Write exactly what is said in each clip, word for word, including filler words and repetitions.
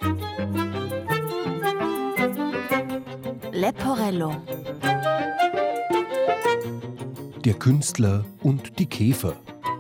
Leporello. Der Künstler und die Käfer.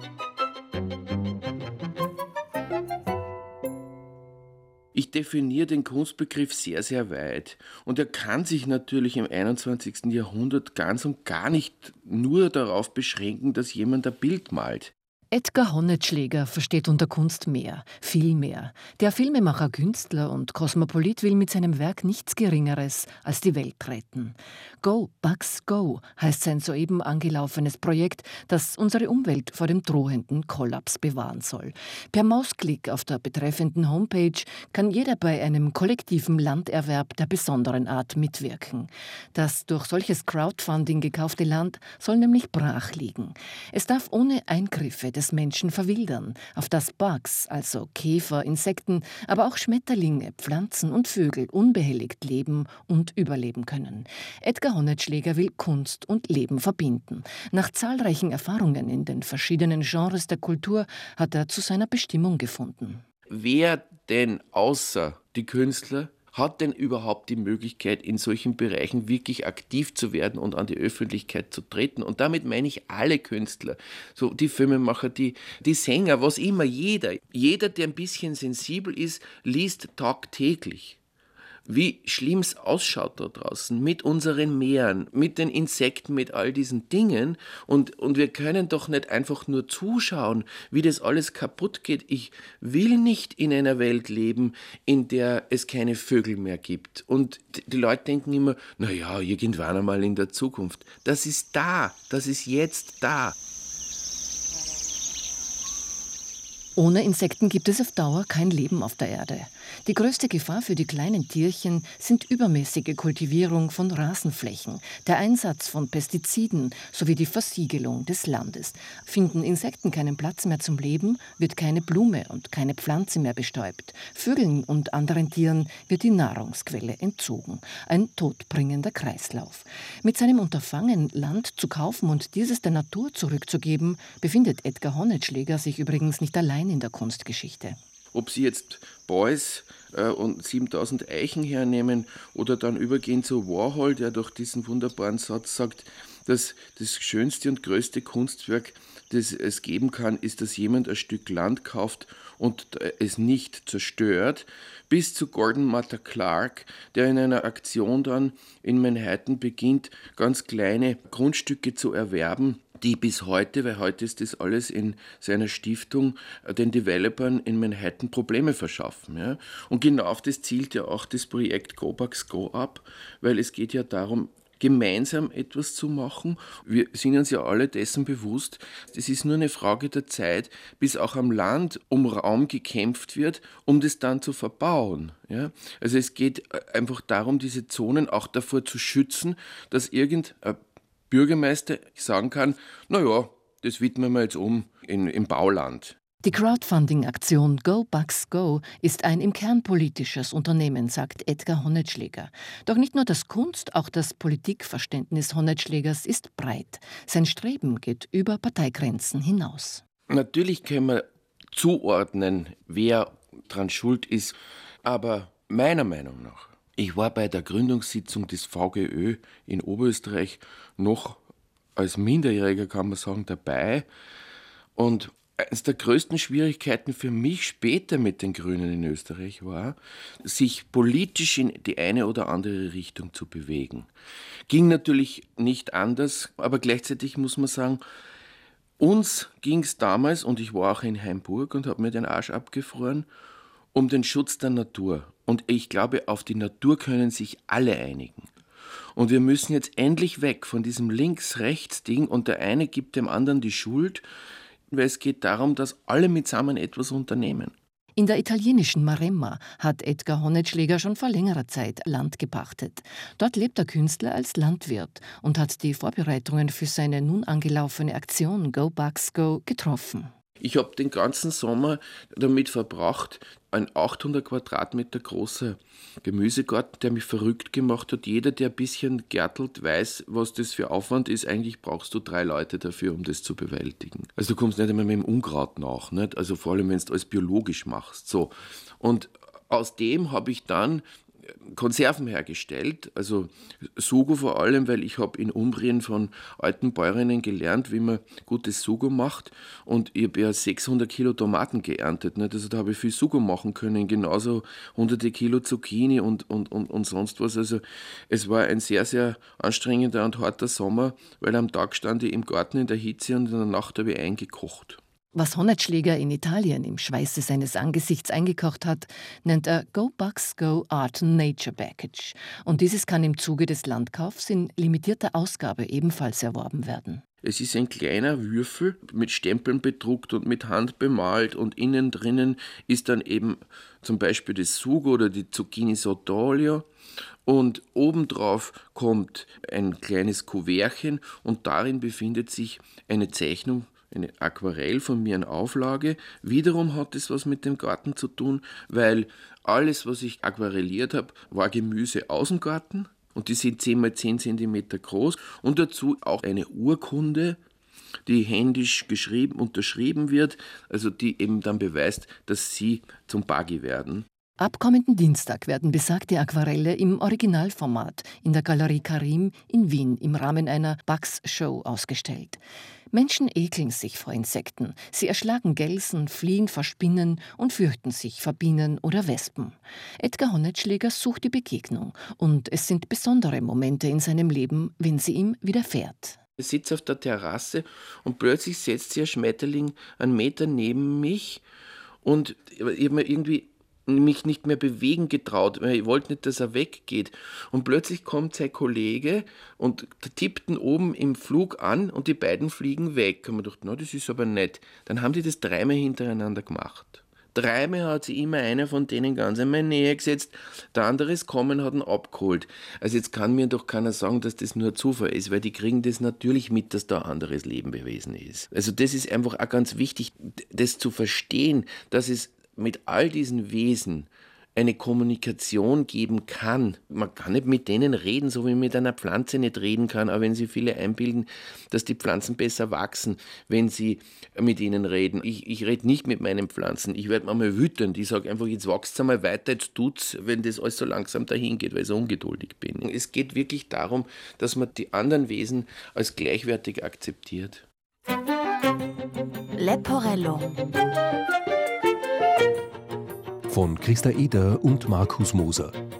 Ich definiere den Kunstbegriff sehr, sehr weit. Und er kann sich natürlich im einundzwanzigsten Jahrhundert ganz und gar nicht nur darauf beschränken, dass jemand ein Bild malt. Edgar Honetschläger versteht unter Kunst mehr, viel mehr. Der Filmemacher, Künstler und Kosmopolit will mit seinem Werk nichts Geringeres als die Welt retten. Go, Bugs, Go heißt sein soeben angelaufenes Projekt, das unsere Umwelt vor dem drohenden Kollaps bewahren soll. Per Mausklick auf der betreffenden Homepage kann jeder bei einem kollektiven Landerwerb der besonderen Art mitwirken. Das durch solches Crowdfunding gekaufte Land soll nämlich brach liegen. Es darf ohne Eingriffe des Menschen verwildern, auf das Bugs, also Käfer, Insekten, aber auch Schmetterlinge, Pflanzen und Vögel unbehelligt leben und überleben können. Edgar Honetschläger will Kunst und Leben verbinden. Nach zahlreichen Erfahrungen in den verschiedenen Genres der Kultur hat er zu seiner Bestimmung gefunden. Wer denn außer die Künstler hat denn überhaupt die Möglichkeit, in solchen Bereichen wirklich aktiv zu werden und an die Öffentlichkeit zu treten? Und damit meine ich alle Künstler, so die Filmemacher, die, die Sänger, was immer, jeder. Jeder, der ein bisschen sensibel ist, liest tagtäglich, wie schlimm es ausschaut da draußen mit unseren Meeren, mit den Insekten, mit all diesen Dingen. Und, und wir können doch nicht einfach nur zuschauen, wie das alles kaputt geht. Ich will nicht in einer Welt leben, in der es keine Vögel mehr gibt. Und die Leute denken immer, naja, irgendwann einmal in der Zukunft. Das ist da, das ist jetzt da. Ohne Insekten gibt es auf Dauer kein Leben auf der Erde. Die größte Gefahr für die kleinen Tierchen sind übermäßige Kultivierung von Rasenflächen, der Einsatz von Pestiziden sowie die Versiegelung des Landes. Finden Insekten keinen Platz mehr zum Leben, wird keine Blume und keine Pflanze mehr bestäubt. Vögeln und anderen Tieren wird die Nahrungsquelle entzogen. Ein todbringender Kreislauf. Mit seinem Unterfangen, Land zu kaufen und dieses der Natur zurückzugeben, befindet Edgar Honetschläger sich übrigens nicht allein in der Kunstgeschichte. Ob Sie jetzt Beuys äh, und siebentausend Eichen hernehmen oder dann übergehen zu Warhol, der durch diesen wunderbaren Satz sagt, dass das schönste und größte Kunstwerk, das es geben kann, ist, dass jemand ein Stück Land kauft und es nicht zerstört, bis zu Gordon Matta Clark, der in einer Aktion dann in Manhattan beginnt, ganz kleine Grundstücke zu erwerben, die bis heute, weil heute ist das alles in seiner Stiftung, den Developern in Manhattan Probleme verschaffen. Ja? Und genau auf das zielt ja auch das Projekt Go Bugs Go ab, weil es geht ja darum, gemeinsam etwas zu machen. Wir sind uns ja alle dessen bewusst, es ist nur eine Frage der Zeit, bis auch am Land um Raum gekämpft wird, um das dann zu verbauen. Ja? Also es geht einfach darum, diese Zonen auch davor zu schützen, dass irgendein Bürgermeister sagen kann, naja, das widmen wir jetzt um in, im Bauland. Die Crowdfunding-Aktion Go Bugs Go ist ein im Kern politisches Unternehmen, sagt Edgar Honetschläger. Doch nicht nur das Kunst, auch das Politikverständnis Honetschlägers ist breit. Sein Streben geht über Parteigrenzen hinaus. Natürlich können wir zuordnen, wer dran schuld ist, aber meiner Meinung nach, ich war bei der Gründungssitzung des V G Ö in Oberösterreich noch als Minderjähriger, kann man sagen, dabei. Und eines der größten Schwierigkeiten für mich später mit den Grünen in Österreich war, sich politisch in die eine oder andere Richtung zu bewegen. Ging natürlich nicht anders, aber gleichzeitig muss man sagen, uns ging es damals, und ich war auch in Hainburg und habe mir den Arsch abgefroren, um den Schutz der Natur. Und ich glaube, auf die Natur können sich alle einigen. Und wir müssen jetzt endlich weg von diesem Links-Rechts-Ding und der eine gibt dem anderen die Schuld, weil es geht darum, dass alle mitsammen etwas unternehmen. In der italienischen Maremma hat Edgar Honetschläger schon vor längerer Zeit Land gepachtet. Dort lebt der Künstler als Landwirt und hat die Vorbereitungen für seine nun angelaufene Aktion Go Bugs Go getroffen. Ich habe den ganzen Sommer damit verbracht, ein achthundert Quadratmeter großer Gemüsegarten, der mich verrückt gemacht hat. Jeder, der ein bisschen gärtelt, weiß, was das für Aufwand ist. Eigentlich brauchst du drei Leute dafür, um das zu bewältigen. Also du kommst nicht einmal mit dem Unkraut nach, nicht? Also vor allem, wenn du alles biologisch machst. So. Und aus dem habe ich dann Konserven hergestellt, also Sugo vor allem, weil ich habe in Umbrien von alten Bäuerinnen gelernt, wie man gutes Sugo macht, und ich habe ja sechshundert Kilo Tomaten geerntet, nicht? Also da habe ich viel Sugo machen können, genauso hunderte Kilo Zucchini und, und, und, und sonst was. Also es war ein sehr, sehr anstrengender und harter Sommer, weil am Tag stand ich im Garten in der Hitze und in der Nacht habe ich eingekocht. Was Honnertschläger in Italien im Schweiße seines Angesichts eingekocht hat, nennt er Go Bugs Go Art and Nature Package. Und dieses kann im Zuge des Landkaufs in limitierter Ausgabe ebenfalls erworben werden. Es ist ein kleiner Würfel mit Stempeln bedruckt und mit Hand bemalt, und innen drinnen ist dann eben zum Beispiel das Sugo oder die Zucchini Sottolio, und obendrauf kommt ein kleines Kuvertchen und darin befindet sich eine Zeichnung, eine Aquarell von mir in Auflage. Wiederum hat es was mit dem Garten zu tun, weil alles, was ich aquarelliert habe, war Gemüse aus dem Garten, und die sind zehn mal zehn Zentimeter groß, und dazu auch eine Urkunde, die händisch geschrieben, unterschrieben wird, also die eben dann beweist, dass sie zum Bagi werden. Ab kommenden Dienstag werden besagte Aquarelle im Originalformat in der Galerie Karim in Wien im Rahmen einer Bugs-Show ausgestellt. Menschen ekeln sich vor Insekten. Sie erschlagen Gelsen, fliehen vor Spinnen und fürchten sich vor Bienen oder Wespen. Edgar Honnertschläger sucht die Begegnung, und es sind besondere Momente in seinem Leben, wenn sie ihm widerfährt. Ich sitze auf der Terrasse und plötzlich setzt sich ein Schmetterling einen Meter neben mich, und ich habe mir irgendwie mich nicht mehr bewegen getraut, weil ich wollte nicht, dass er weggeht. Und plötzlich kommt sein Kollege und tippt ihn oben im Flug an, und die beiden fliegen weg. Und man dachte, na, das ist aber nett. Dann haben die das dreimal hintereinander gemacht. Dreimal hat sich immer einer von denen ganz in meine Nähe gesetzt, der andere ist gekommen, hat ihn abgeholt. Also jetzt kann mir doch keiner sagen, dass das nur Zufall ist, weil die kriegen das natürlich mit, dass da ein anderes Lebewesen ist. Also das ist einfach auch ganz wichtig, das zu verstehen, dass es mit all diesen Wesen eine Kommunikation geben kann. Man kann nicht mit denen reden, so wie man mit einer Pflanze nicht reden kann, aber wenn sie viele einbilden, dass die Pflanzen besser wachsen, wenn sie mit ihnen reden. Ich, ich rede nicht mit meinen Pflanzen, ich werde manchmal wütend. Ich sage einfach, jetzt wächst einmal weiter, jetzt tut's, wenn das alles so langsam dahin geht, weil ich so ungeduldig bin. Es geht wirklich darum, dass man die anderen Wesen als gleichwertig akzeptiert. Leporello von Christa Eder und Markus Moser.